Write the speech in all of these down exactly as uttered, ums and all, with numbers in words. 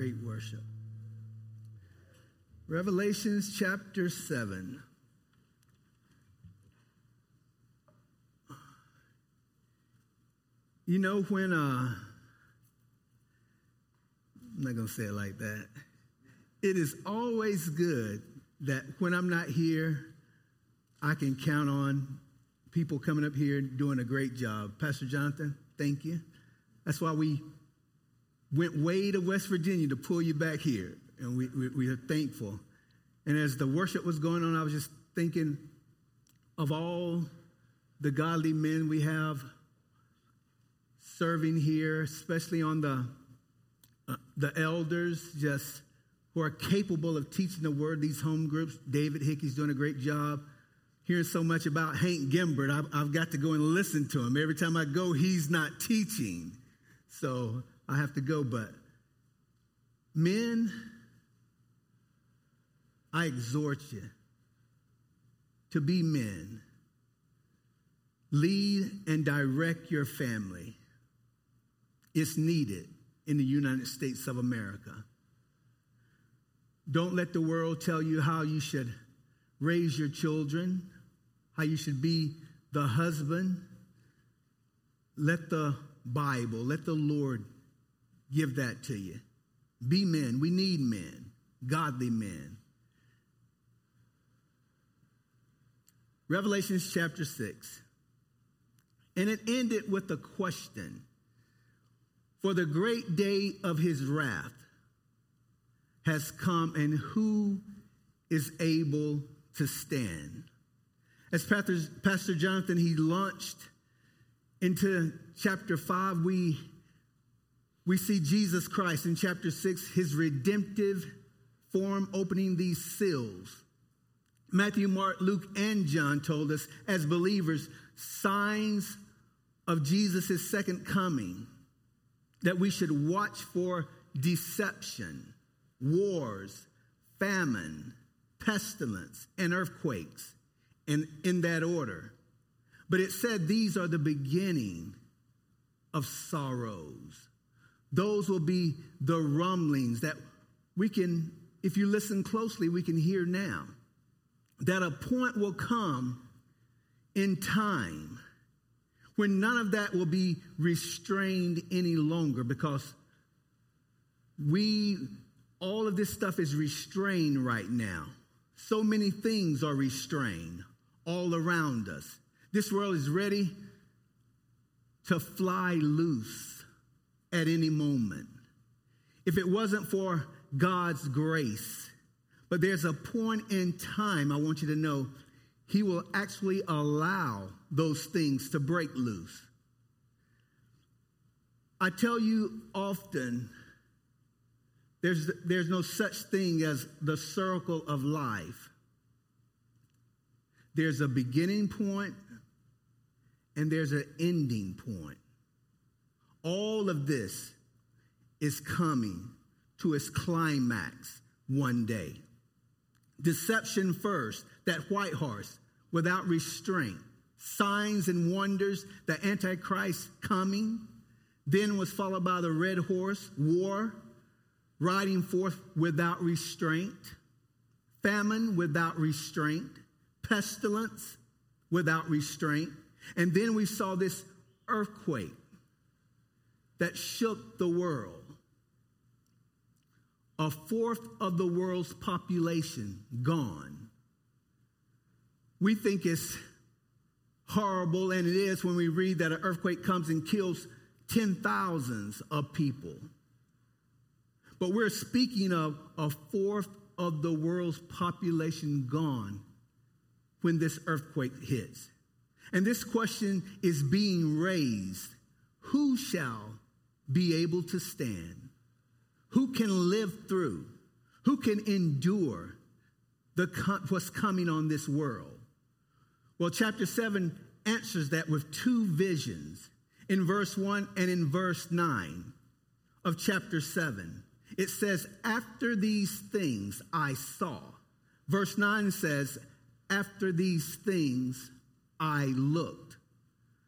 Great worship. Revelations chapter seven. You know when, uh, I'm not going to say it like that. It is always good that when I'm not here, I can count on people coming up here doing a great job. Pastor Jonathan, thank you. That's why we went way to West Virginia to pull you back here, and we, we, we are thankful. And as the worship was going on, I was just thinking of all the godly men we have serving here, especially on the uh, the elders, just who are capable of teaching the word. These home groups, David Hickey's doing a great job. Hearing so much about Hank Gimbert, I've, I've got to go and listen to him. Every time I go, he's not teaching, so I have to go. But men, I exhort you to be men. Lead and direct your family. It's needed in the United States of America. Don't let the world tell you how you should raise your children, how you should be the husband. Let the Bible, let the Lord give that to you. Be men. We need men, godly men. Revelations chapter six. And it ended with a question. For the great day of his wrath has come, and who is able to stand? As Pastor, Pastor Jonathan, he launched into chapter five, we, we see Jesus Christ in chapter six, his redemptive form opening these seals. Matthew, Mark, Luke, and John told us as believers, signs of Jesus' second coming, that we should watch for deception, wars, famine, pestilence, and earthquakes, and in that order. But it said these are the beginning of sorrows. Those will be the rumblings that we can, if you listen closely, we can hear now. That a point will come in time when none of that will be restrained any longer, because we, all of this stuff is restrained right now. So many things are restrained all around us. This world is ready to fly loose at any moment. If it wasn't for God's grace, but there's a point in time, I want you to know, he will actually allow those things to break loose. I tell you often, there's, there's no such thing as the circle of life. There's a beginning point and there's an ending point. All of this is coming to its climax one day. Deception first, that white horse, without restraint. Signs and wonders, the Antichrist coming. Then was followed by the red horse, war, riding forth without restraint. Famine without restraint. Pestilence without restraint. And then we saw this earthquake that shook the world. A fourth of the world's population gone. We think it's horrible, and it is when we read that an earthquake comes and kills ten thousands of people. But we're speaking of a fourth of the world's population gone when this earthquake hits. And this question is being raised. Who shall be able to stand? Who can live through? Who can endure the what's coming on this world? Well, chapter seven answers that with two visions. In verse one and in verse nine of chapter seven. It says, after these things I saw. Verse nine says, after these things I looked.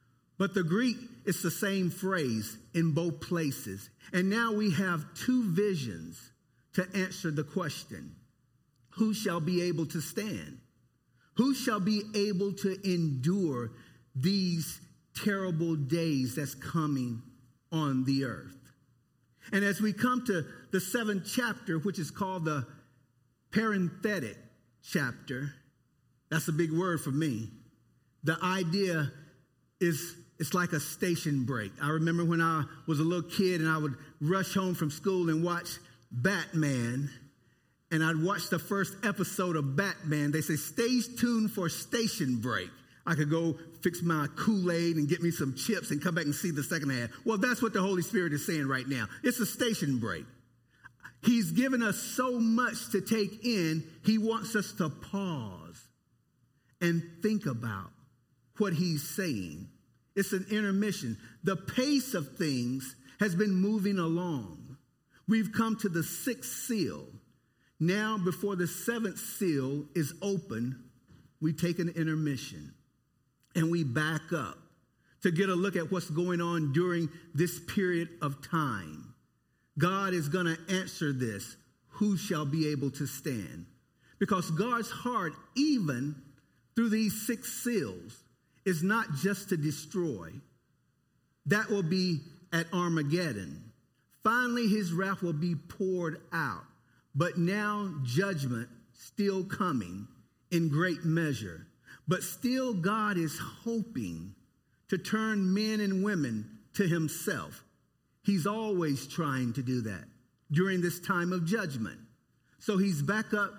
But the Greek, it's the same phrase in both places. And now we have two visions to answer the question, who shall be able to stand? Who shall be able to endure these terrible days that's coming on the earth? And as we come to the seventh chapter, which is called the parenthetic chapter, that's a big word for me. The idea is it's like a station break. I remember when I was a little kid and I would rush home from school and watch Batman, and I'd watch the first episode of Batman. They say, stay tuned for station break. I could go fix my Kool-Aid and get me some chips and come back and see the second half. Well, that's what the Holy Spirit is saying right now. It's a station break. He's given us so much to take in, he wants us to pause and think about what he's saying. It's an intermission. The pace of things has been moving along. We've come to the sixth seal. Now, before the seventh seal is open, we take an intermission and we back up to get a look at what's going on during this period of time. God is going to answer this. Who shall be able to stand? Because God's heart, even through these six seals, is not just to destroy. That will be at Armageddon. Finally, his wrath will be poured out. But now judgment still coming in great measure. But still God is hoping to turn men and women to himself. He's always trying to do that during this time of judgment. So he's back up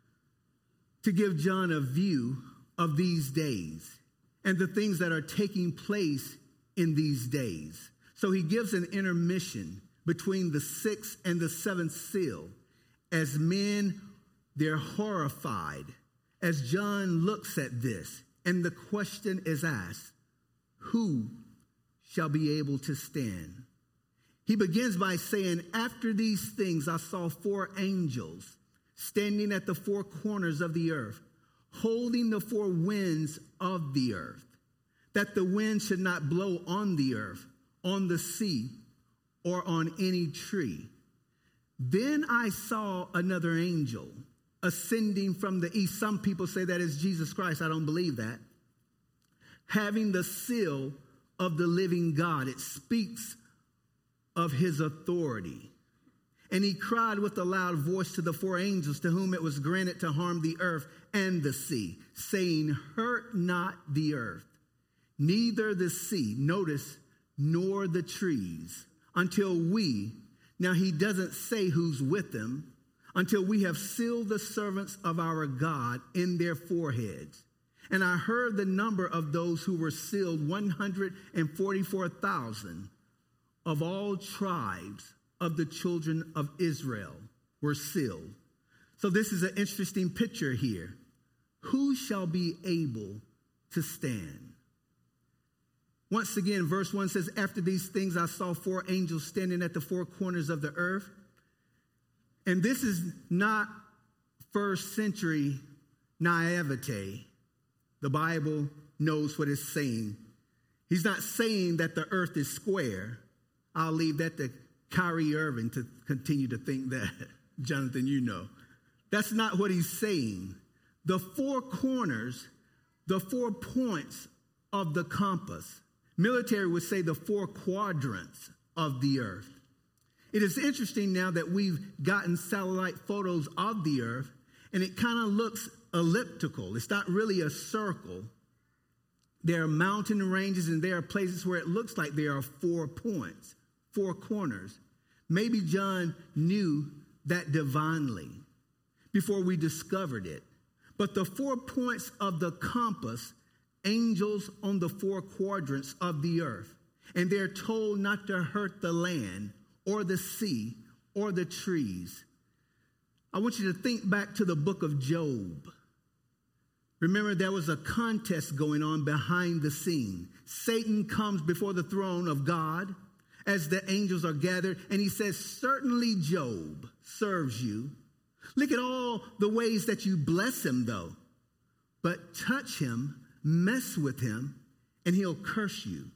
to give John a view of these days and the things that are taking place in these days. So he gives an intermission between the sixth and the seventh seal. As men, they're horrified as John looks at this. And the question is asked, who shall be able to stand? He begins by saying, after these things, I saw four angels standing at the four corners of the earth, holding the four winds of the earth, that the wind should not blow on the earth, on the sea, or on any tree. Then I saw another angel ascending from the east. Some people say that is Jesus Christ. I don't believe that. Having the seal of the living God. It speaks of his authority. And he cried with a loud voice to the four angels to whom it was granted to harm the earth and the sea, saying, hurt not the earth, neither the sea, notice, nor the trees, until we, now he doesn't say who's with them, until we have sealed the servants of our God in their foreheads. And I heard the number of those who were sealed, one hundred forty-four thousand of all tribes of the children of Israel were sealed. So this is an interesting picture here. Who shall be able to stand? Once again, verse one says, after these things I saw four angels standing at the four corners of the earth. And this is not first century naivete. The Bible knows what it's saying. He's not saying that the earth is square. I'll leave that to Kyrie Irving to continue to think that. Jonathan, you know. That's not what he's saying. The four corners, the four points of the compass. Military would say the four quadrants of the earth. It is interesting now that we've gotten satellite photos of the earth, and it kind of looks elliptical. It's not really a circle. There are mountain ranges, and there are places where it looks like there are four points, four corners. Maybe John knew that divinely before we discovered it. But the four points of the compass, angels on the four quadrants of the earth, and they're told not to hurt the land or the sea or the trees. I want you to think back to the book of Job. Remember, there was a contest going on behind the scene. Satan comes before the throne of God as the angels are gathered, and he says, certainly Job serves you. Look at all the ways that you bless him, though. But touch him, mess with him, and he'll curse you.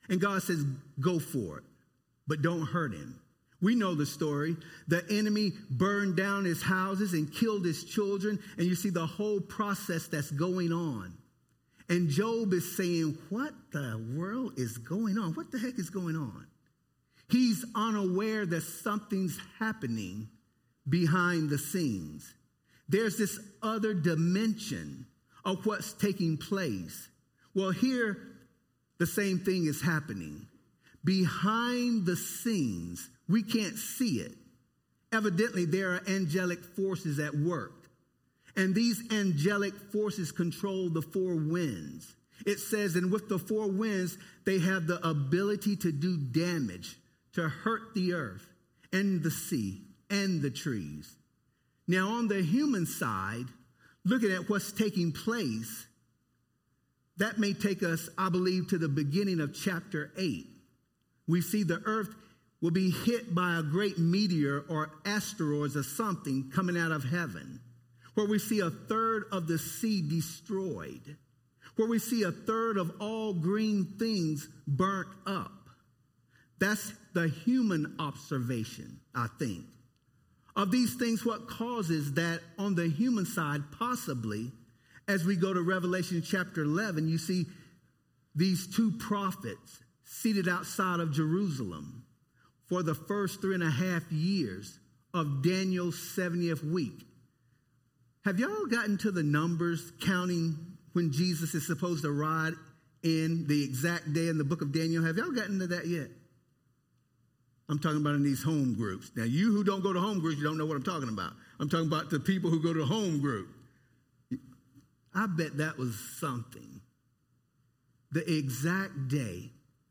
And God says, go for it, but don't hurt him. We know the story. The enemy burned down his houses and killed his children. And you see the whole process that's going on. And Job is saying, what the world is going on? What the heck is going on? He's unaware that something's happening behind the scenes. There's this other dimension of what's taking place. Well, here, the same thing is happening. Behind the scenes, we can't see it. Evidently, there are angelic forces at work. And these angelic forces control the four winds. It says, and with the four winds, they have the ability to do damage, to hurt the earth and the sea and the trees. Now, on the human side, looking at what's taking place, that may take us, I believe, to the beginning of chapter eight. We see the earth will be hit by a great meteor or asteroids or something coming out of heaven, where we see a third of the sea destroyed, where we see a third of all green things burnt up. That's the human observation, I think. Of these things, what causes that on the human side, possibly, as we go to Revelation chapter eleven, you see these two prophets seated outside of Jerusalem for the first three and a half years of Daniel's seventieth week. Have y'all gotten to the numbers counting when Jesus is supposed to ride in the exact day in the book of Daniel? Have y'all gotten to that yet? I'm talking about in these home groups. Now, you who don't go to home groups, you don't know what I'm talking about. I'm talking about the people who go to home group. I bet that was something. The exact day,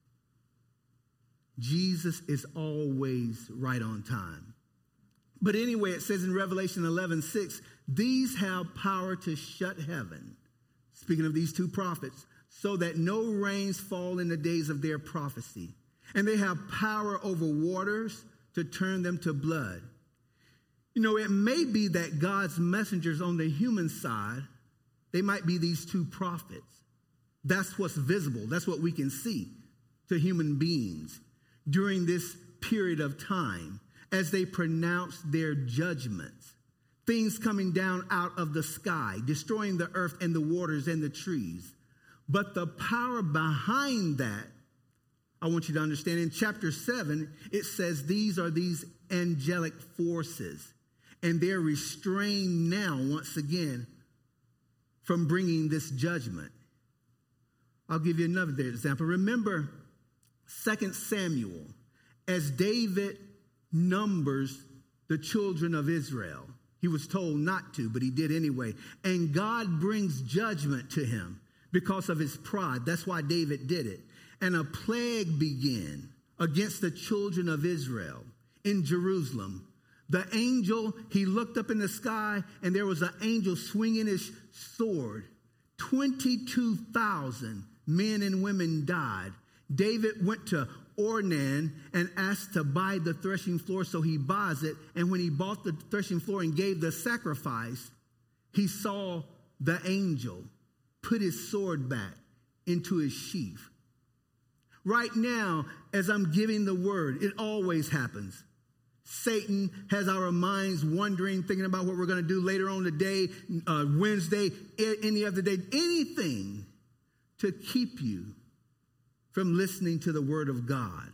Jesus is always right on time. But anyway, it says in Revelation eleven six, these have power to shut heaven. Speaking of these two prophets, so that no rains fall in the days of their prophecy. And they have power over waters to turn them to blood. You know, it may be that God's messengers on the human side, they might be these two prophets. That's what's visible. That's what we can see to human beings during this period of time as they pronounce their judgments. Things coming down out of the sky, destroying the earth and the waters and the trees. But the power behind that, I want you to understand, in chapter seven, it says these are these angelic forces. And they're restrained now, once again, from bringing this judgment. I'll give you another example. Remember Second Samuel, as David numbers the children of Israel. He was told not to, but he did anyway. And God brings judgment to him because of his pride. That's why David did it. And a plague began against the children of Israel in Jerusalem. The angel, he looked up in the sky, and there was an angel swinging his sword. twenty-two thousand men and women died. David went to Ornan and asked to buy the threshing floor, so he buys it. And when he bought the threshing floor and gave the sacrifice, he saw the angel put his sword back into his sheath. Right now, as I'm giving the word, it always happens. Satan has our minds wondering, thinking about what we're going to do later on today, uh, Wednesday, any other day, anything to keep you from listening to the word of God.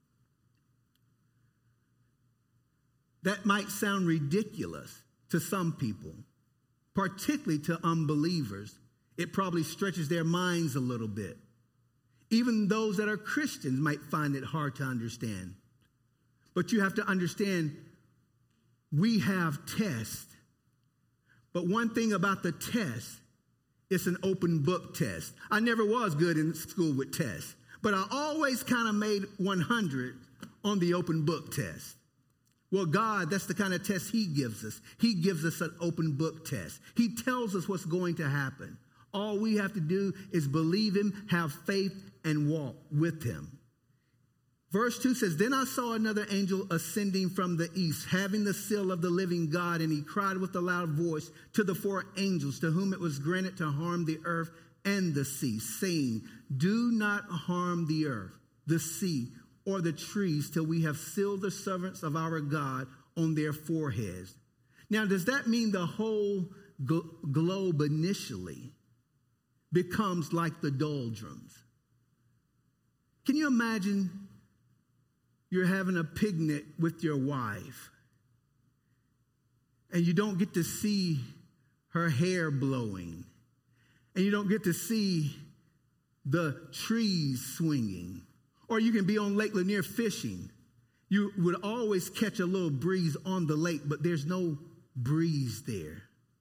That might sound ridiculous to some people, particularly to unbelievers. It probably stretches their minds a little bit. Even those that are Christians might find it hard to understand. But you have to understand, we have tests. But one thing about the test, it's an open book test. I never was good in school with tests, but I always kind of made one hundred on the open book test. Well, God, that's the kind of test he gives us. He gives us an open book test. He tells us what's going to happen. All we have to do is believe him, have faith, and walk with him. Verse two says, then I saw another angel ascending from the east, having the seal of the living God, and he cried with a loud voice to the four angels to whom it was granted to harm the earth and the sea, saying, do not harm the earth, the sea, or the trees till we have sealed the servants of our God on their foreheads. Now, does that mean the whole gl- globe initially becomes like the doldrums? Can you imagine you're having a picnic with your wife and you don't get to see her hair blowing and you don't get to see the trees swinging? Or you can be on Lake Lanier fishing. You would always catch a little breeze on the lake, but there's no breeze there.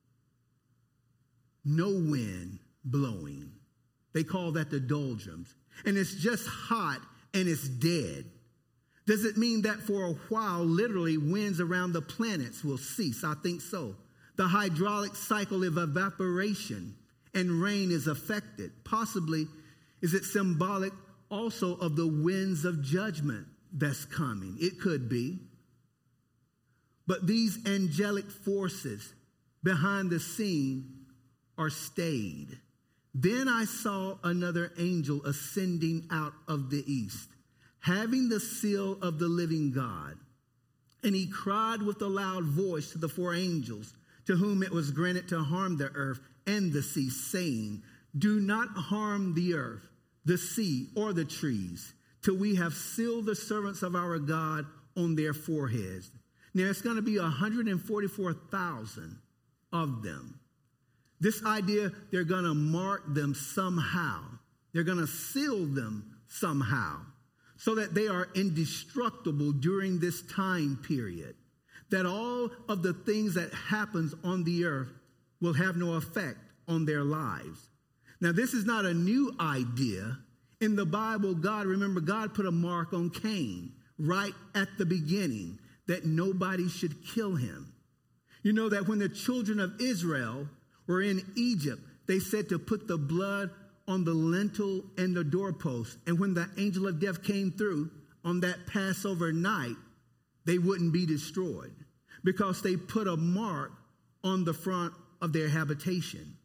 No wind blowing. They call that the doldrums. And it's just hot and it's dead. Does it mean that for a while, literally, winds around the planets will cease? I think so. The hydraulic cycle of evaporation and rain is affected. Possibly, is it symbolic also of the winds of judgment that's coming? It could be. But these angelic forces behind the scene are stayed. Then I saw another angel ascending out of the east, having the seal of the living God. And he cried with a loud voice to the four angels, to whom it was granted to harm the earth and the sea, saying, do not harm the earth, the sea, or the trees, till we have sealed the servants of our God on their foreheads. Now, it's going to be one hundred forty-four thousand of them. This idea, they're going to mark them somehow. They're going to seal them somehow so that they are indestructible during this time period, that all of the things that happens on the earth will have no effect on their lives. Now, this is not a new idea. In the Bible, God, remember, God put a mark on Cain right at the beginning that nobody should kill him. You know that when the children of Israel were in Egypt, they said to put the blood on the lintel and the doorpost. And when the angel of death came through on that Passover night, they wouldn't be destroyed because they put a mark on the front of their habitation.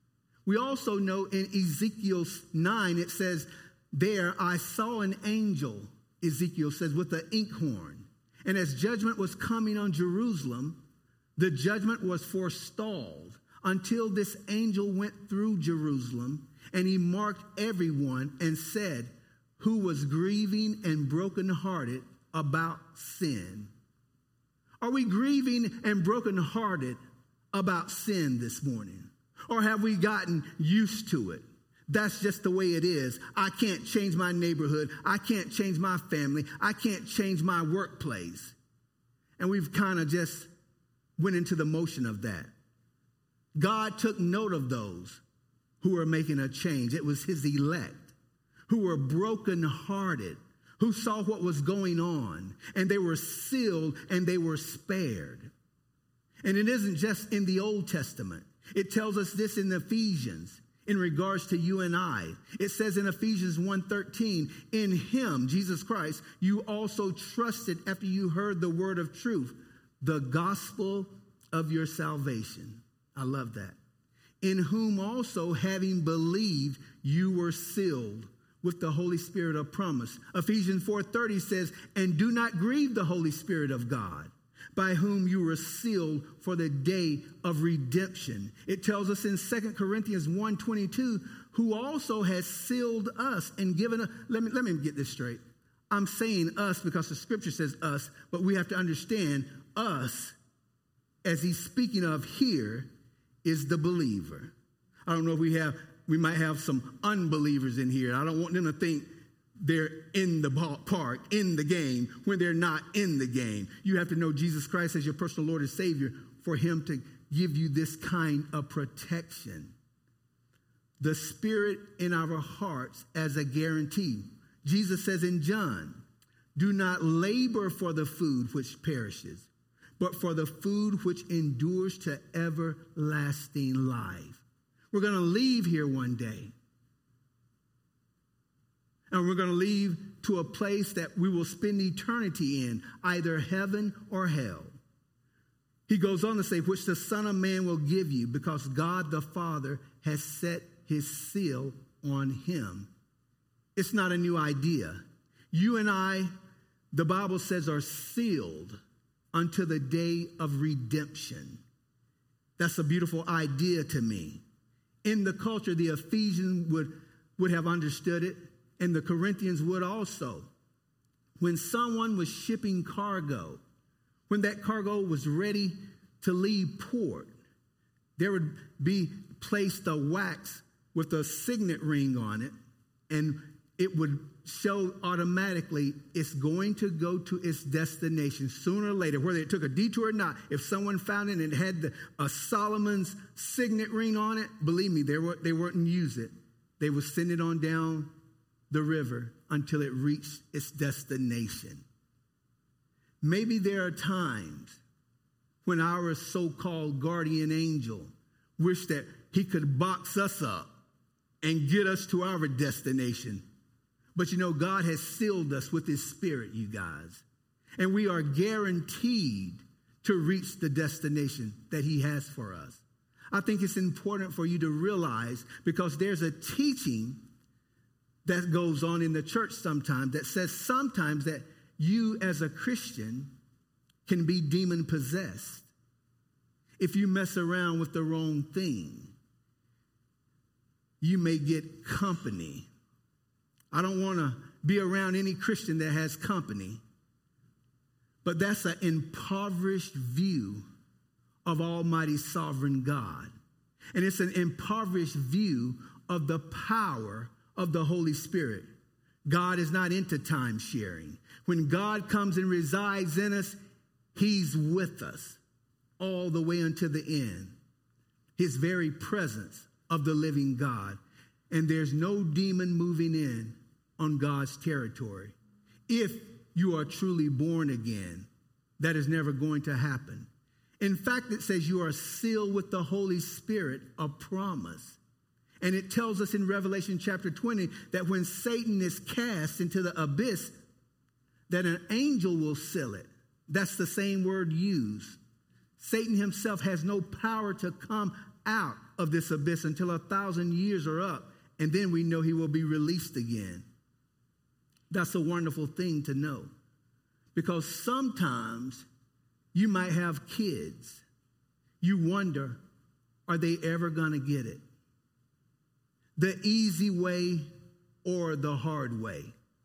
We also know in Ezekiel nine, it says, there I saw an angel, Ezekiel says, with an inkhorn. And as judgment was coming on Jerusalem, the judgment was forestalled until this angel went through Jerusalem and he marked everyone and said, who was grieving and brokenhearted about sin. Are we grieving and brokenhearted about sin this morning? Or have we gotten used to it? That's just the way it is. I can't change my neighborhood. I can't change my family. I can't change my workplace. And we've kind of just went into the motion of that. God took note of those who were making a change. It was his elect who were brokenhearted, who saw what was going on, and they were sealed and they were spared. And it isn't just in the Old Testament. It tells us this in Ephesians in regards to you and I. It says in Ephesians one thirteen, in him, Jesus Christ, you also trusted after you heard the word of truth, the gospel of your salvation. I love that. In whom also, having believed, you were sealed with the Holy Spirit of promise. Ephesians four thirty says, and do not grieve the Holy Spirit of God, by whom you were sealed for the day of redemption. It tells us in Second Corinthians one twenty-two, who also has sealed us and given us. Let me, let me get this straight. I'm saying us because the scripture says us, but we have to understand us, as he's speaking of here, is the believer. I don't know if we have, we might have some unbelievers in here. I don't want them to think they're in the park, in the game, when they're not in the game. You have to know Jesus Christ as your personal Lord and Savior for him to give you this kind of protection. The Spirit in our hearts as a guarantee. Jesus says in John, do not labor for the food which perishes, but for the food which endures to everlasting life. We're going to leave here one day. And we're going to leave to a place that we will spend eternity in, either heaven or hell. He goes on to say, which the Son of Man will give you, because God the Father has set his seal on him. It's not a new idea. You and I, the Bible says, are sealed unto the day of redemption. That's a beautiful idea to me. In the culture, the Ephesians would, would have understood it, and the Corinthians would also. When someone was shipping cargo, when that cargo was ready to leave port, there would be placed a wax with a signet ring on it, and it would show automatically it's going to go to its destination sooner or later, whether it took a detour or not. If someone found it and it had the, a Solomon's signet ring on it, believe me, they, were, they wouldn't use it. They would send it on down the river until it reached its destination. Maybe there are times when our so-called guardian angel wished that he could box us up and get us to our destination. But you know, God has sealed us with his spirit, you guys. And we are guaranteed to reach the destination that he has for us. I think it's important for you to realize, because there's a teaching that goes on in the church sometimes that says sometimes that you as a Christian can be demon possessed if you mess around with the wrong thing. You may get company. I don't want to be around any Christian that has company, but that's an impoverished view of Almighty Sovereign God. And it's an impoverished view of the power of the Holy Spirit. God is not into time sharing. When God comes and resides in us, he's with us all the way until the end. His very presence of the living God. And there's no demon moving in on God's territory. If you are truly born again, that is never going to happen. In fact, it says you are sealed with the Holy Spirit, a promise. And it tells us in Revelation chapter twenty that when Satan is cast into the abyss, that an angel will seal it. That's the same word used. Satan himself has no power to come out of this abyss until a thousand years are up. And then we know he will be released again. That's a wonderful thing to know. Because sometimes you might have kids. You wonder, are they ever going to get it? The easy way or the hard way?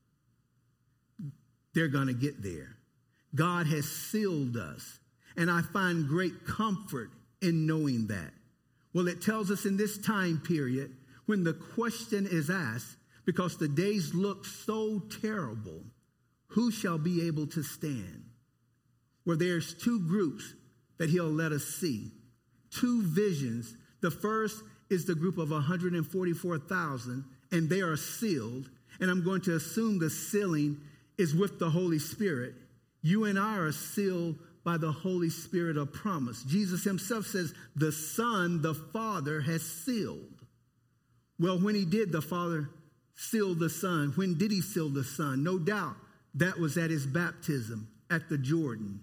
They're going to get there. God has sealed us. And I find great comfort in knowing that. Well, it tells us in this time period, when the question is asked, because the days look so terrible, who shall be able to stand? Well, there's two groups that he'll let us see. Two visions. The first is the group of one hundred forty-four thousand, and they are sealed. And I'm going to assume the sealing is with the Holy Spirit. You and I are sealed by the Holy Spirit of promise. Jesus himself says, the Son, the Father, has sealed. Well, when he did, the Father sealed the Son. When did he seal the Son? No doubt that was at his baptism at the Jordan.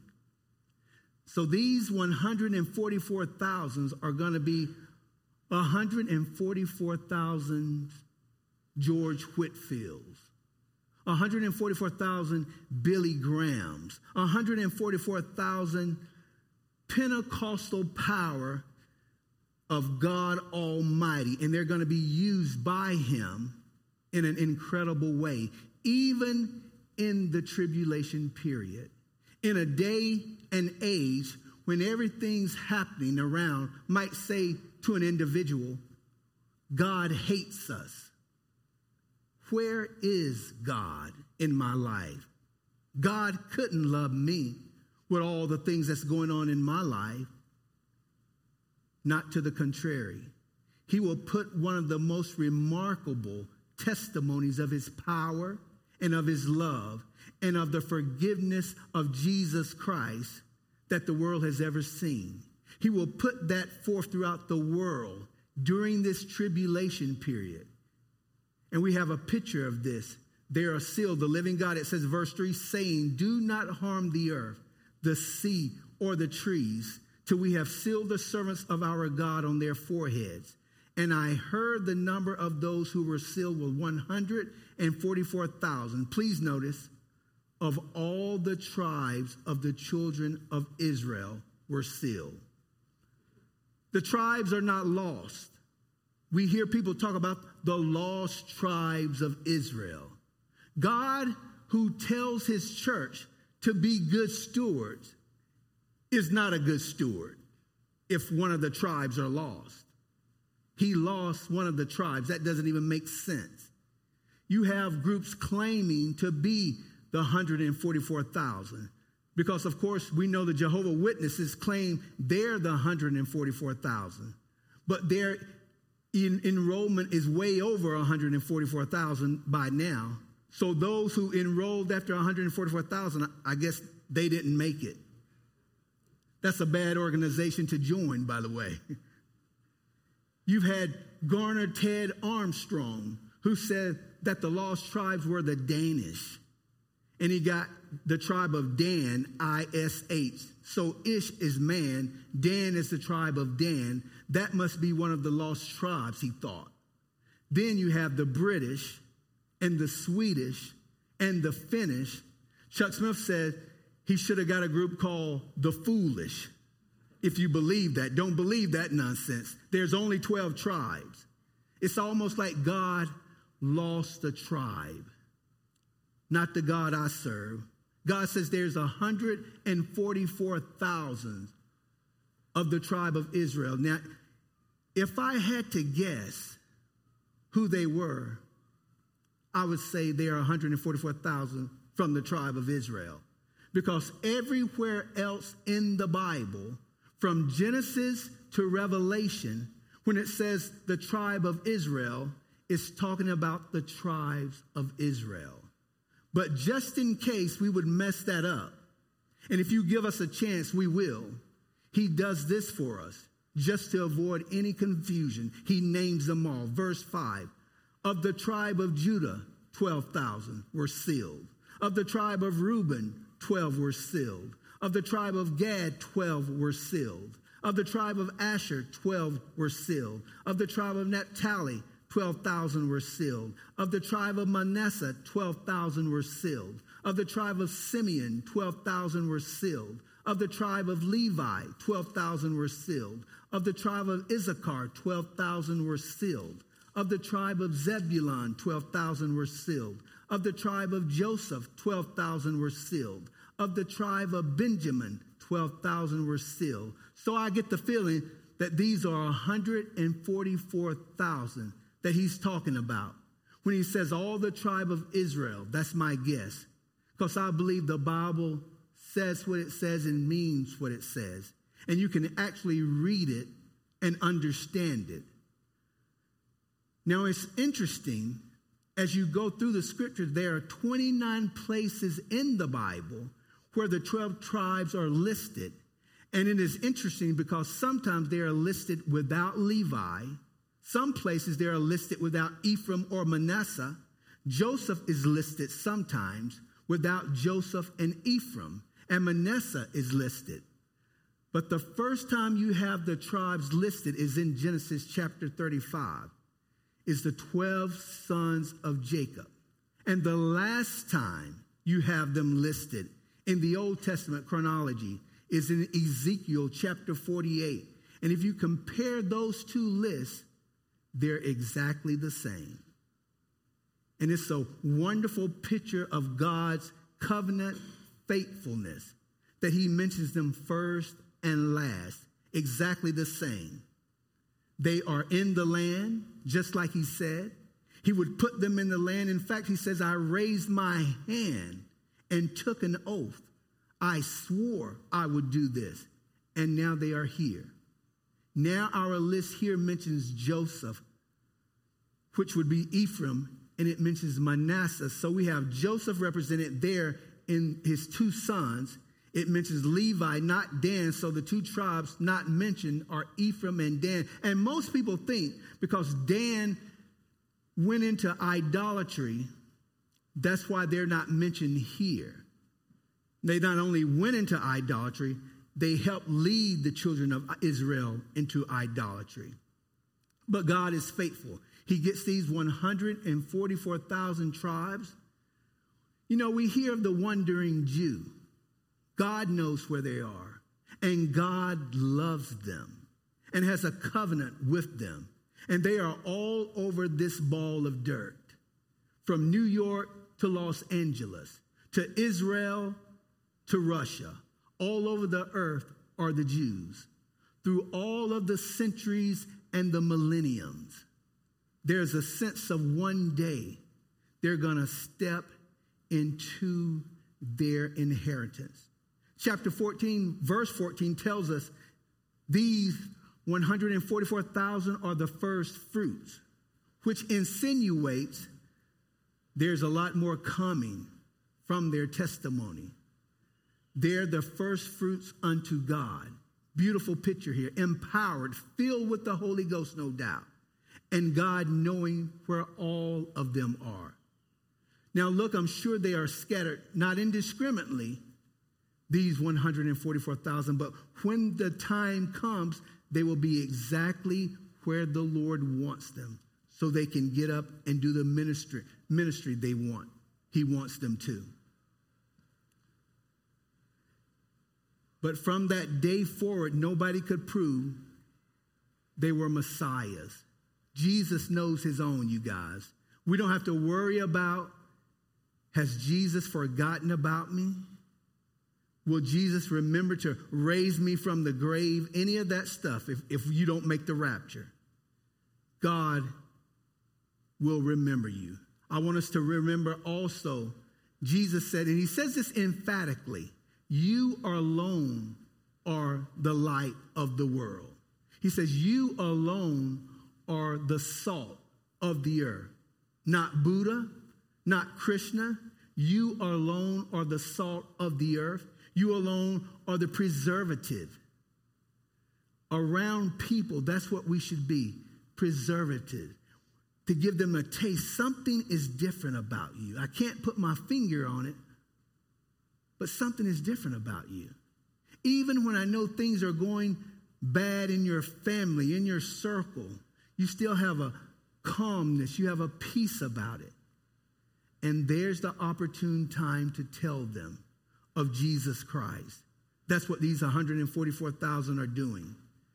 So these one hundred forty-four thousand are going to be one hundred forty-four thousand George Whitfields, one hundred forty-four thousand Billy Grahams, one hundred forty-four thousand Pentecostal power of God Almighty. And they're going to be used by him in an incredible way, even in the tribulation period. In a day and age when everything's happening around might say to an individual, God hates us. Where is God in my life? God couldn't love me with all the things that's going on in my life. Not to the contrary. He will put one of the most remarkable testimonies of his power and of his love and of the forgiveness of Jesus Christ that the world has ever seen. He will put that forth throughout the world during this tribulation period. And we have a picture of this. They are sealed, the living God. It says, verse three, saying, do not harm the earth, the sea, or the trees, till we have sealed the servants of our God on their foreheads. and I heard the number of those who were sealed was one hundred forty-four thousand. Please notice, of all the tribes of the children of Israel were sealed. The tribes are not lost. We hear people talk about the lost tribes of Israel. God, who tells his church to be good stewards, is not a good steward if one of the tribes are lost. He lost one of the tribes. That doesn't even make sense. You have groups claiming to be the one hundred forty-four thousand. Because, of course, we know the Jehovah's Witnesses claim they're the one hundred forty-four thousand. But their en- enrollment is way over one hundred forty-four thousand by now. So those who enrolled after one hundred forty-four thousand, I guess they didn't make it. That's a bad organization to join, by the way. You've had Garner Ted Armstrong, who said that the lost tribes were the Danish. And he got the tribe of Dan, I S H. So Ish is man, Dan is the tribe of Dan. That must be one of the lost tribes, he thought. Then you have the British and the Swedish and the Finnish. Chuck Smith said he should have got a group called the Foolish. If you believe that, don't believe that nonsense. There's only twelve tribes. It's almost like God lost a tribe. Not the God I serve. God says there's one hundred forty-four thousand of the tribe of Israel. Now, if I had to guess who they were, I would say they are one hundred forty-four thousand from the tribe of Israel. Because everywhere else in the Bible, from Genesis to Revelation, when it says the tribe of Israel, it's talking about the tribes of Israel. But just in case we would mess that up, and if you give us a chance, we will. He does this for us, just to avoid any confusion. He names them all. Verse five, of the tribe of Judah, twelve thousand were sealed. Of the tribe of Reuben, twelve were sealed. Of the tribe of Gad, twelve were sealed. Of the tribe of Asher, twelve were sealed. Of the tribe of Naphtali, twelve thousand were sealed. Of the tribe of Manasseh, twelve thousand were sealed. Of the tribe of Simeon, twelve thousand were sealed. Of the tribe of Levi, twelve thousand were sealed. Of the tribe of Issachar, twelve thousand were sealed. Of the tribe of Zebulun, twelve thousand were sealed. Of the tribe of Joseph, twelve thousand were sealed. Of the tribe of Benjamin, twelve thousand were sealed. So I get the feeling that these are one hundred forty-four thousand that he's talking about. When he says all the tribe of Israel, that's my guess. Because I believe the Bible says what it says and means what it says. And you can actually read it and understand it. Now it's interesting, as you go through the scriptures, there are twenty-nine places in the Bible where the twelve tribes are listed. And it is interesting because sometimes they are listed without Levi. Some places they are listed without Ephraim or Manasseh. Joseph is listed sometimes without Joseph and Ephraim. And Manasseh is listed. But the first time you have the tribes listed is in Genesis chapter thirty-five. Is the twelve sons of Jacob. And the last time you have them listed in the Old Testament chronology is in Ezekiel chapter forty-eight. And if you compare those two lists, they're exactly the same. And it's a wonderful picture of God's covenant faithfulness that he mentions them first and last, exactly the same. They are in the land, just like he said. He would put them in the land. In fact, he says, I raised my hand and took an oath. I swore I would do this. And now they are here. Now our list here mentions Joseph, which would be Ephraim, and it mentions Manasseh. So we have Joseph represented there in his two sons. It mentions Levi, not Dan. So the two tribes not mentioned are Ephraim and Dan. And most people think because Dan went into idolatry, that's why they're not mentioned here. They not only went into idolatry, they helped lead the children of Israel into idolatry. But God is faithful. He gets these one hundred forty-four thousand tribes. You know, we hear of the wandering Jew. God knows where they are. And God loves them and has a covenant with them. And they are all over this ball of dirt. From New York to Los Angeles, to Israel, to Russia. All over the earth are the Jews. Through all of the centuries and the millenniums, there's a sense of one day they're going to step into their inheritance. Chapter fourteen, verse fourteen tells us these one hundred forty-four thousand are the first fruits, which insinuates there's a lot more coming from their testimony. They're the first fruits unto God. Beautiful picture here. Empowered, filled with the Holy Ghost, no doubt. And God knowing where all of them are. Now look, I'm sure they are scattered, not indiscriminately, these one hundred forty-four thousand, but when the time comes, they will be exactly where the Lord wants them, so they can get up and do the ministry, ministry they want. He wants them to. But from that day forward, nobody could prove they were messiahs. Jesus knows his own, you guys. We don't have to worry about, has Jesus forgotten about me? Will Jesus remember to raise me from the grave? Any of that stuff, if, if you don't make the rapture. God will remember you. I want us to remember also, Jesus said, and he says this emphatically, you alone are the light of the world. He says, you alone are the salt of the earth. Not Buddha, not Krishna. You alone are the salt of the earth. You alone are the preservative. Around people, that's what we should be, preservative. To give them a taste. Something is different about you. I can't put my finger on it, but something is different about you. Even when I know things are going bad in your family, in your circle, you still have a calmness, you have a peace about it. And there's the opportune time to tell them of Jesus Christ. That's what these one hundred forty-four thousand are doing.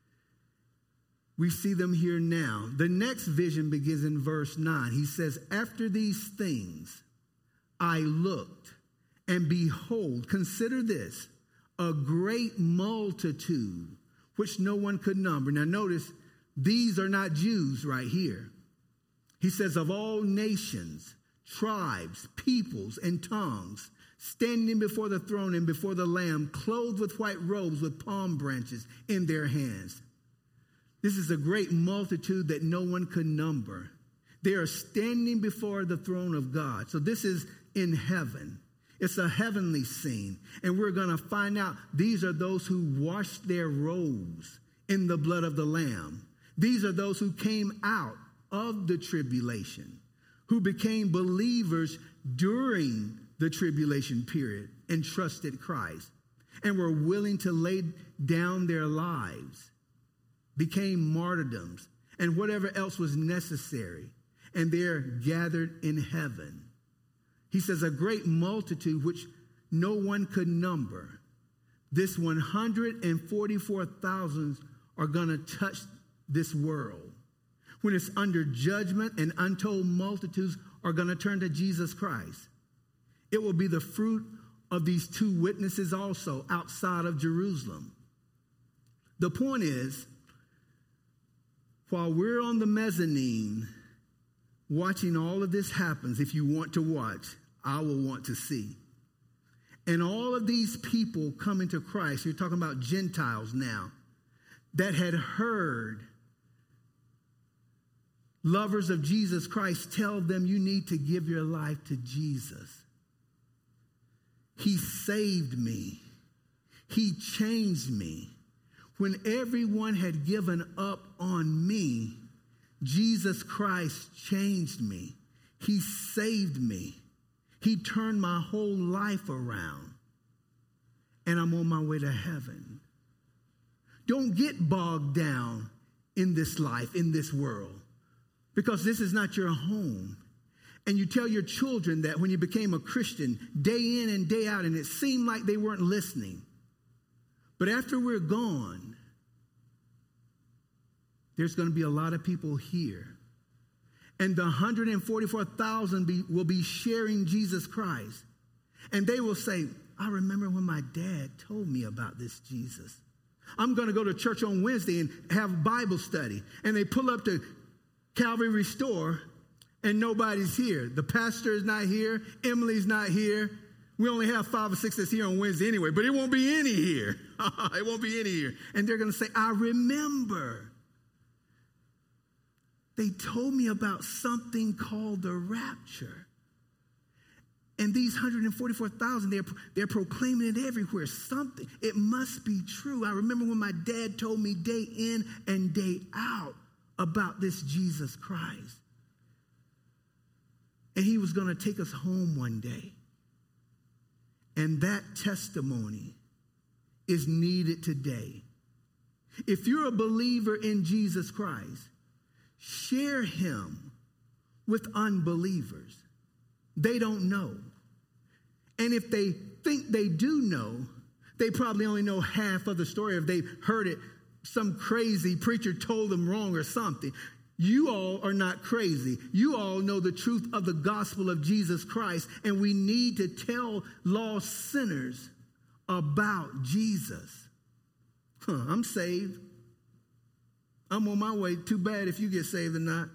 We see them here now. The next vision begins in verse nine. He says, after these things, I looked, and behold, consider this, a great multitude, which no one could number. Now notice, these are not Jews right here. He says, of all nations, tribes, peoples, and tongues, standing before the throne and before the Lamb, clothed with white robes with palm branches in their hands. This is a great multitude that no one could number. They are standing before the throne of God. So this is in heaven. It's a heavenly scene. And we're going to find out these are those who washed their robes in the blood of the Lamb. These are those who came out of the tribulation, who became believers during the tribulation period and trusted Christ and were willing to lay down their lives, became martyrdoms and whatever else was necessary. And they're gathered in heaven. He says a great multitude which no one could number. This one hundred forty-four thousand are going to touch this world. When it's under judgment, and untold multitudes are going to turn to Jesus Christ. It will be the fruit of these two witnesses also outside of Jerusalem. The point is, while we're on the mezzanine watching all of this happens, if you want to watch, I will want to see. And all of these people coming to Christ, you're talking about Gentiles now, that had heard lovers of Jesus Christ tell them you need to give your life to Jesus. He saved me. He changed me. When everyone had given up on me, Jesus Christ changed me. He saved me. He turned my whole life around. And I'm on my way to heaven. Don't get bogged down in this life, in this world, because this is not your home. And you tell your children that when you became a Christian, day in and day out, and it seemed like they weren't listening. But after we're gone, there's going to be a lot of people here. And the one hundred forty-four thousand be, will be sharing Jesus Christ. And they will say, I remember when my dad told me about this Jesus. I'm going to go to church on Wednesday and have Bible study. And they pull up to Calvary Restore, and nobody's here. The pastor is not here. Emily's not here. We only have five or six that's here on Wednesday anyway, but it won't be any here. It won't be any here. And they're going to say, I remember. They told me about something called the rapture. And these one hundred forty-four thousand, they're, they're proclaiming it everywhere. Something, it must be true. I remember when my dad told me day in and day out about this Jesus Christ. And he was going to take us home one day. And that testimony is needed today. If you're a believer in Jesus Christ, share him with unbelievers. They don't know. And if they think they do know, they probably only know half of the story. If they've heard it, some crazy preacher told them wrong or something. You all are not crazy. You all know the truth of the gospel of Jesus Christ, and we need to tell lost sinners about Jesus. Huh, I'm saved. I'm on my way. Too bad if you get saved or not.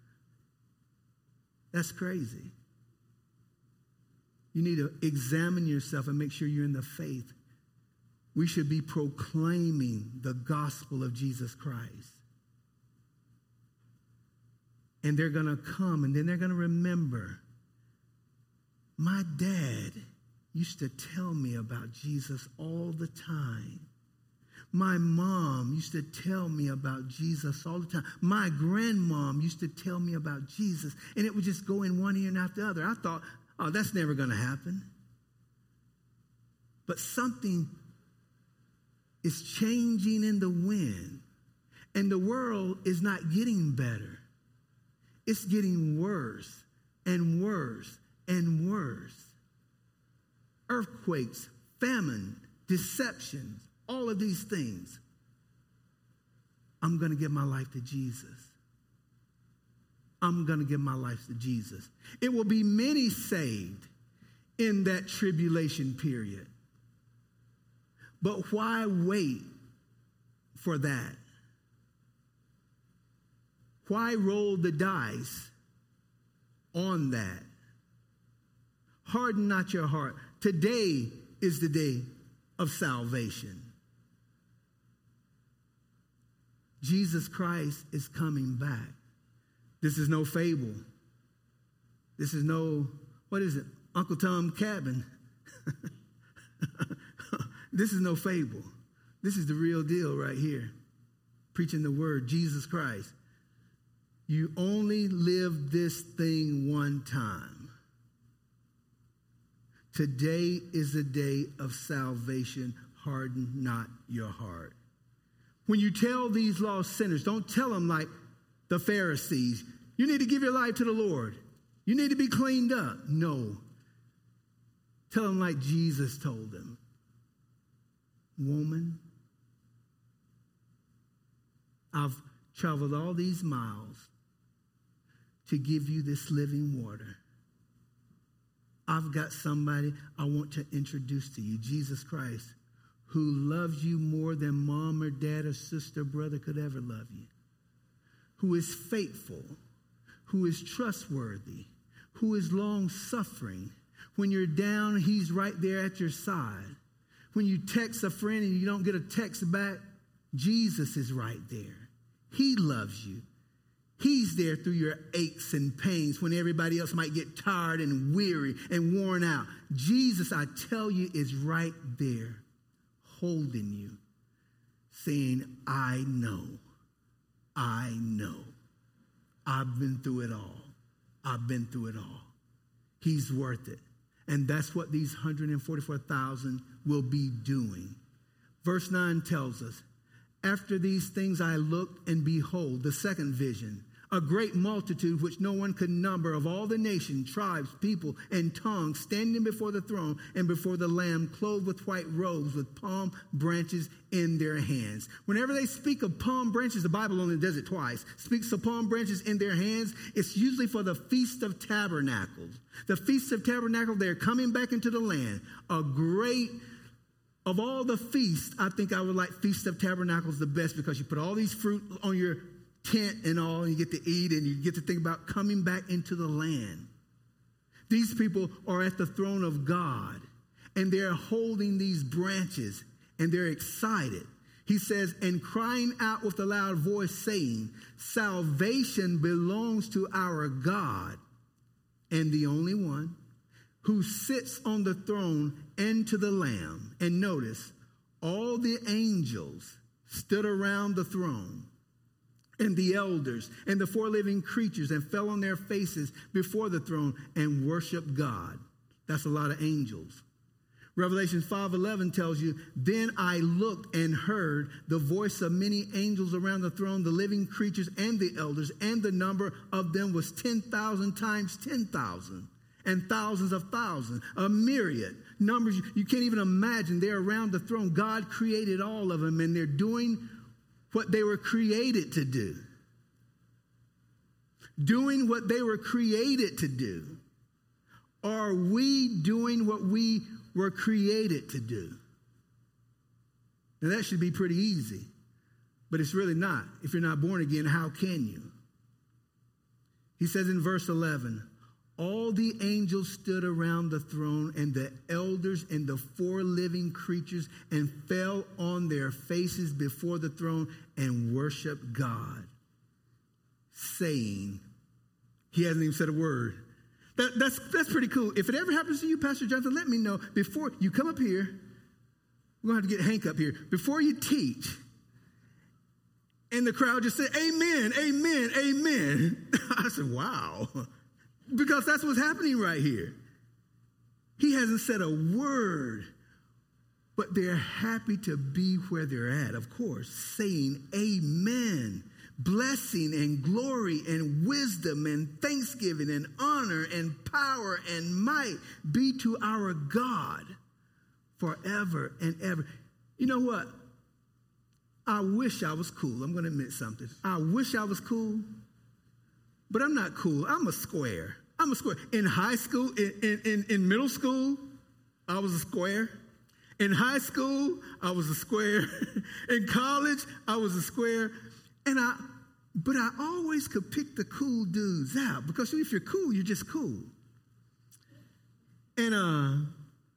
That's crazy. You need to examine yourself and make sure you're in the faith. We should be proclaiming the gospel of Jesus Christ. And they're going to come, and then they're going to remember, my dad used to tell me about Jesus all the time. My mom used to tell me about Jesus all the time. My grandmom used to tell me about Jesus, and it would just go in one ear and out the other. I thought, oh, that's never going to happen. But something is changing in the wind, and the world is not getting better. It's getting worse and worse and worse. Earthquakes, famine, deceptions, all of these things. I'm going to give my life to Jesus. I'm going to give my life to Jesus. It will be many saved in that tribulation period. But why wait for that? Why roll the dice on that? Harden not your heart. Today is the day of salvation. Jesus Christ is coming back. This is no fable. This is no, what is it? Uncle Tom Cabin. This is no fable. This is the real deal right here. Preaching the word, Jesus Christ. You only live this thing one time. Today is the day of salvation. Harden not your heart. When you tell these lost sinners, don't tell them like the Pharisees. You need to give your life to the Lord. You need to be cleaned up. No. Tell them like Jesus told them. Woman, I've traveled all these miles to give you this living water. I've got somebody I want to introduce to you, Jesus Christ, who loves you more than mom or dad or sister, brother could ever love you, who is faithful, who is trustworthy, who is long-suffering. When you're down, he's right there at your side. When you text a friend and you don't get a text back, Jesus is right there. He loves you. He's there through your aches and pains when everybody else might get tired and weary and worn out. Jesus, I tell you, is right there holding you, saying, I know, I know. I've been through it all. I've been through it all. He's worth it. And that's what these one hundred forty-four thousand will be doing. Verse nine tells us, After these things I looked, and behold, the second vision, a great multitude which no one could number, of all the nations, tribes, people, and tongues, standing before the throne and before the Lamb, clothed with white robes, with palm branches in their hands. Whenever they speak of palm branches, the Bible only does it twice, speaks of palm branches in their hands, it's usually for the Feast of Tabernacles. The Feast of Tabernacles, they're coming back into the land. A great Of all the feasts, I think I would like Feast of Tabernacles the best, because you put all these fruit on your tent and all, and you get to eat, and you get to think about coming back into the land. These people are at the throne of God, and they're holding these branches, and they're excited. He says, and crying out with a loud voice, saying, salvation belongs to our God, and the only one, who sits on the throne and to the Lamb. And notice, all the angels stood around the throne, and the elders and the four living creatures, and fell on their faces before the throne and worshiped God. That's a lot of angels. Revelation five eleven tells you, then I looked and heard the voice of many angels around the throne, the living creatures and the elders, and the number of them was ten thousand times ten thousand. And thousands of thousands, a myriad, numbers you, you can't even imagine. They're around the throne. God created all of them, and they're doing what they were created to do. Doing what they were created to do. Are we doing what we were created to do? Now that should be pretty easy, but it's really not. If you're not born again, how can you? He says in verse eleven, all the angels stood around the throne, and the elders and the four living creatures, and fell on their faces before the throne and worshiped God, saying, he hasn't even said a word. That, that's, that's pretty cool. If it ever happens to you, Pastor Jonathan, let me know. Before you come up here, we're going to have to get Hank up here. Before you teach, and the crowd just said, amen, amen, amen. I said, wow. Because that's what's happening right here. He hasn't said a word, but they're happy to be where they're at, of course, saying amen. Blessing and glory and wisdom and thanksgiving and honor and power and might be to our God forever and ever. You know what? I wish I was cool. I'm going to admit something. I wish I was cool. But I'm not cool. I'm a square. I'm a square. In high school, in, in, in middle school, I was a square. In high school, I was a square. In college, I was a square. And I, but I always could pick the cool dudes out, because if you're cool, you're just cool. And uh,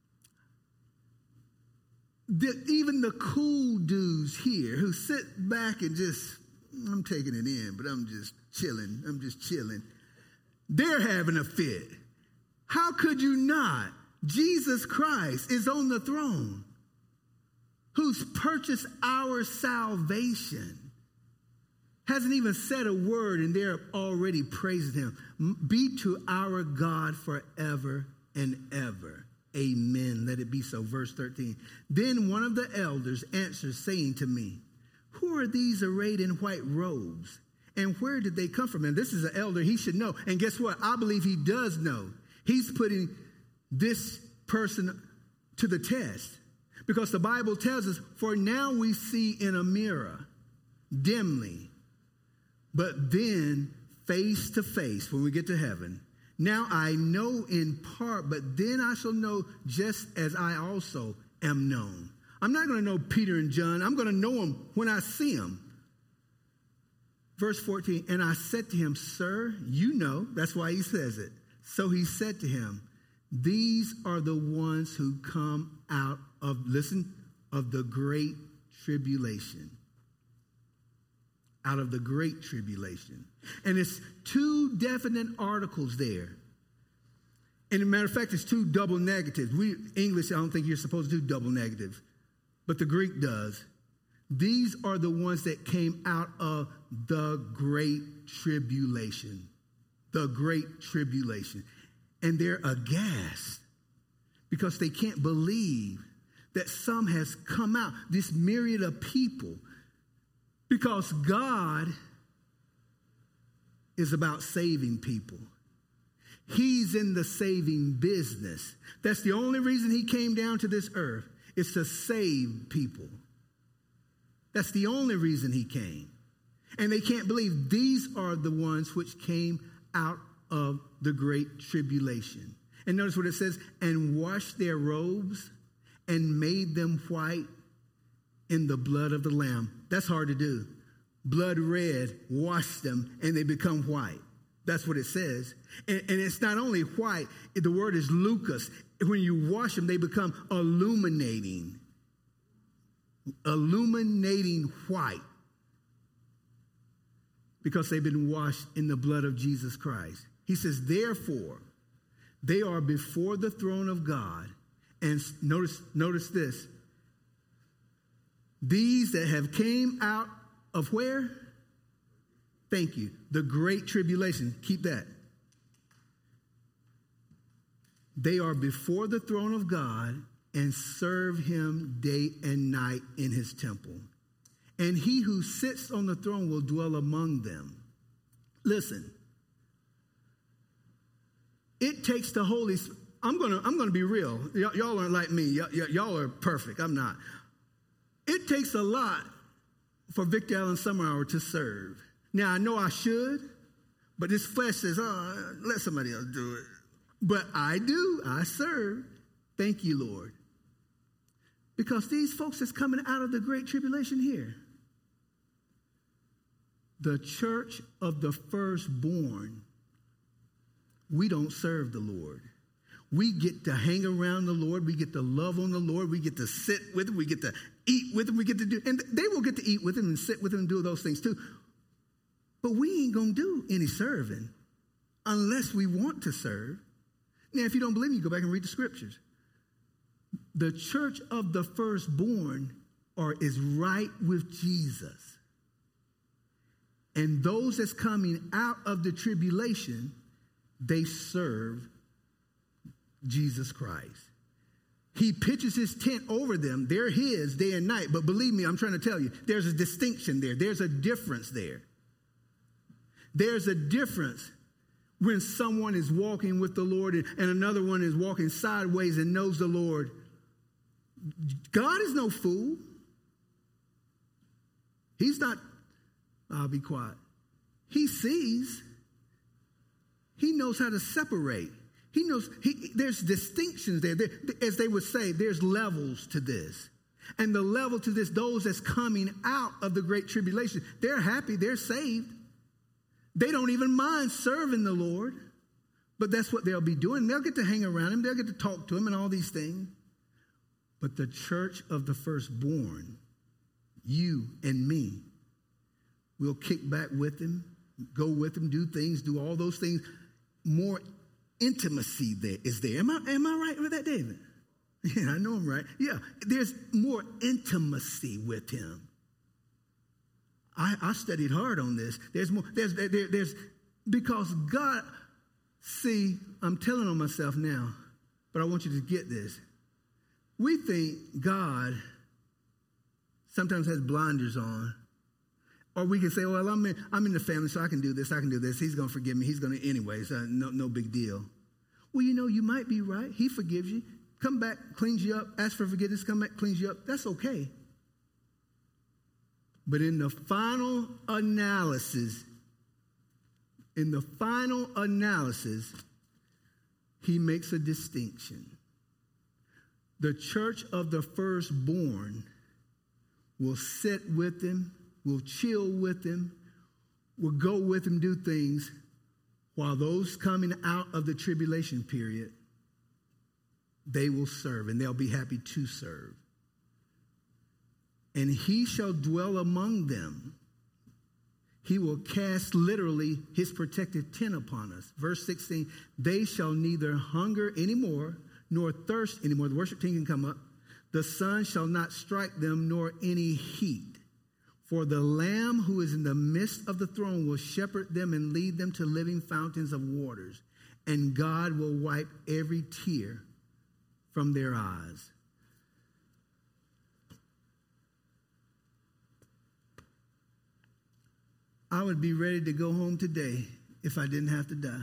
the, even the cool dudes here who sit back and just, I'm taking it in, but I'm just chilling. I'm just chilling. They're having a fit. How could you not? Jesus Christ is on the throne, who's purchased our salvation. Hasn't even said a word, and they're already praising him. Be to our God forever and ever. Amen. Let it be so. Verse thirteen. Then one of the elders answered, saying to me, who are these arrayed in white robes? And where did they come from? And this is an elder. He should know. And guess what? I believe he does know. He's putting this person to the test. Because the Bible tells us, for now we see in a mirror, dimly, but then face to face when we get to heaven. Now I know in part, but then I shall know just as I also am known. I'm not going to know Peter and John. I'm going to know them when I see them. Verse fourteen, and I said to him, sir, you know, that's why he says it. So he said to him, these are the ones who come out of, listen, of the great tribulation. Out of the great tribulation. And it's two definite articles there. And as a matter of fact, it's two double negatives. We English, I don't think you're supposed to do double negatives, but the Greek does. These are the ones that came out of the great tribulation. The great tribulation. And they're aghast because they can't believe that some has come out. This myriad of people. Because God is about saving people. He's in the saving business. That's the only reason he came down to this earth, is to save people. That's the only reason he came. And they can't believe these are the ones which came out of the great tribulation. And notice what it says, and washed their robes and made them white in the blood of the Lamb. That's hard to do. Blood red, wash them, and they become white. That's what it says. And, and it's not only white, the word is lucus. When you wash them, they become illuminating. Illuminating white. Because they've been washed in the blood of Jesus Christ. He says, therefore, they are before the throne of God. And notice, notice this. These that have came out of where? Thank you. The great tribulation. Keep that. They are before the throne of God and serve him day and night in his temple. And he who sits on the throne will dwell among them. Listen. It takes the Holy Spirit. I'm going to I'm gonna be real. Y- y'all aren't like me. Y- y- y'all are perfect. I'm not. It takes a lot for Victor Allen Summerhour to serve. Now, I know I should, but this flesh says, oh, let somebody else do it. But I do. I serve. Thank you, Lord. Because these folks that's coming out of the great tribulation here, the church of the firstborn, we don't serve the Lord. We get to hang around the Lord. We get to love on the Lord. We get to sit with him. We get to eat with him. We get to do, and they will get to eat with him and sit with him and do those things too. But we ain't going to do any serving unless we want to serve. Now, if you don't believe me, go back and read the scriptures. The church of the firstborn are, is right with Jesus. And those that's coming out of the tribulation, they serve Jesus Christ. He pitches his tent over them. They're his day and night. But believe me, I'm trying to tell you, there's a distinction there. There's a difference there. There's a difference when someone is walking with the Lord and, and another one is walking sideways and knows the Lord. God is no fool. He's not, I'll be quiet. He sees. He knows how to separate. He knows, he, there's distinctions there. there. As they would say, there's levels to this. And the level to this, those that's coming out of the great tribulation, they're happy, they're saved. They don't even mind serving the Lord. But that's what they'll be doing. They'll get to hang around him. They'll get to talk to him and all these things. But the church of the firstborn, you and me, will kick back with him, go with him, do things, do all those things. More intimacy there is there. Am I, am I right with that, David? Yeah, I know I'm right. Yeah, there's more intimacy with him. I, I studied hard on this. There's more, there's, there, there's, because God, see, I'm telling on myself now, but I want you to get this. We think God sometimes has blinders on. Or we can say, well, I'm in, I'm in the family, so I can do this, I can do this. He's going to forgive me. He's going to anyway, so no, no big deal. Well, you know, you might be right. He forgives you. Come back, cleans you up, ask for forgiveness, come back, cleans you up. That's okay. But in the final analysis, in the final analysis, he makes a distinction. The church of the firstborn will sit with him, will chill with him, will go with him, do things, while those coming out of the tribulation period, they will serve, and they'll be happy to serve. And he shall dwell among them. He will cast literally his protective tent upon us. Verse sixteen, they shall neither hunger anymore, nor thirst anymore. The worship team can come up. The sun shall not strike them, nor any heat. For the Lamb who is in the midst of the throne will shepherd them and lead them to living fountains of waters. And God will wipe every tear from their eyes. I would be ready to go home today if I didn't have to die.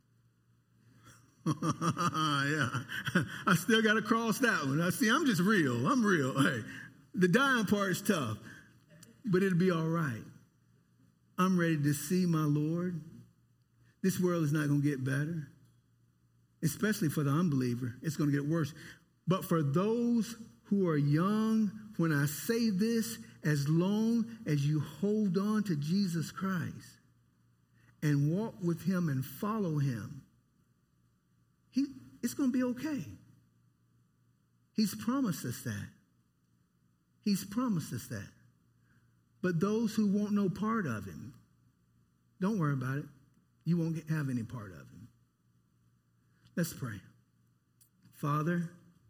Yeah, I still got to cross that one. I see, I'm just real. I'm real. Hey, the dying part is tough, but it'll be all right. I'm ready to see my Lord. This world is not going to get better, especially for the unbeliever. It's going to get worse. But for those who are young, when I say this, as long as you hold on to Jesus Christ and walk with him and follow him, he, it's going to be okay. He's promised us that. He's promised us that. But those who want no part of him, don't worry about it. You won't have any part of him. Let's pray. Father,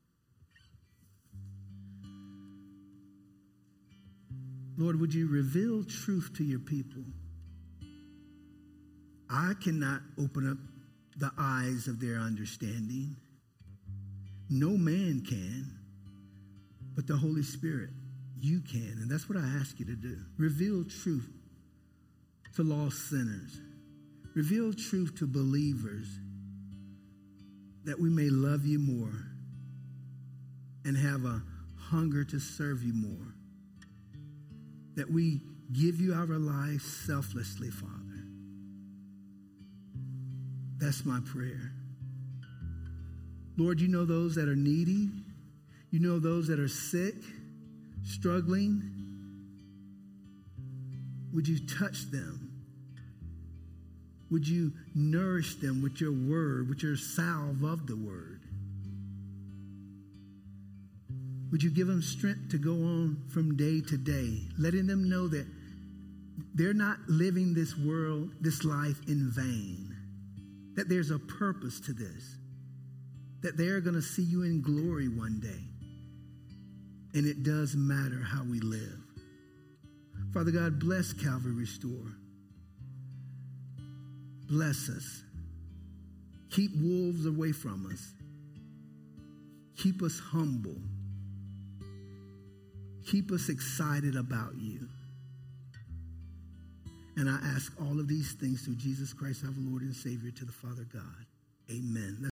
Lord, would you reveal truth to your people? I cannot open up the eyes of their understanding. No man can, but the Holy Spirit, you can. And that's what I ask you to do. Reveal truth to lost sinners. Reveal truth to believers, that we may love you more and have a hunger to serve you more. That we give you our lives selflessly, Father. That's my prayer. Lord, you know those that are needy. You know those that are sick, struggling. Would you touch them? Would you nourish them with your word, with your salve of the word? Would you give them strength to go on from day to day, letting them know that they're not living this world, this life in vain, that there's a purpose to this, that they're going to see you in glory one day. And it does matter how we live. Father God, bless Calvary Restore. Bless us. Keep wolves away from us. Keep us humble. Keep us excited about you. And I ask all of these things through Jesus Christ, our Lord and Savior, to the Father God. Amen.